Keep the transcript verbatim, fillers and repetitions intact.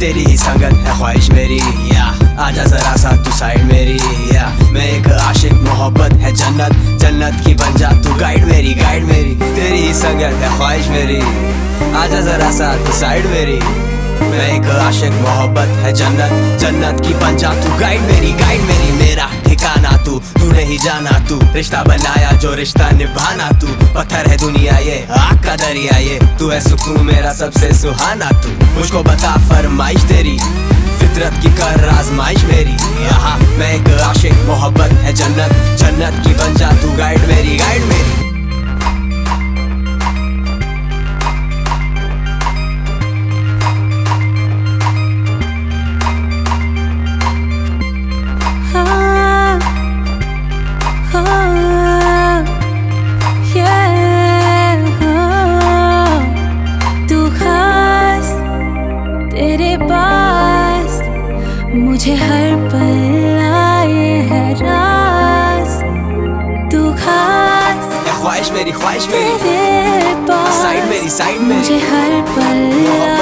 तेरी ही संगत है ख्वाहिश मेरी, या आजा जरा सा तू साइड मेरी, या मैं एक आशिक मोहब्बत है जन्नत, जन्नत की बन जा तू गाइड मेरी, गाइड मेरी। तेरी ही संगत है ख्वाहिश मेरी, आजा जरा सा तू साइड मेरी, मैं एक आशिक मोहब्बत है जन्नत, जन्नत की बन जा तू गाइड मेरी, गाइड मेरी। मेरा ठिकाना तू, तू नहीं जाना तू, रिश्ता बनाया जो रिश्ता निभाना तू। पत्थर है दुनिया ये, आग का दरिया ये, तू है सुकून मेरा सबसे सुहाना तू। मुझको बता फरमाइश तेरी, फितरत की कर आजमाइश मेरी, यहाँ मैं एक आशिक मोहब्बत है जन्नत, जन्नत की बन जा तू गाइड मेरी, गाइड मेरी। तेरे पास मुझे हर पल आए है रास, तू खास ख्वाहिश मेरी, ख्वाहिश मेरी, तेरे पास साइड मेरी, साइड मेरी, मुझे हर पल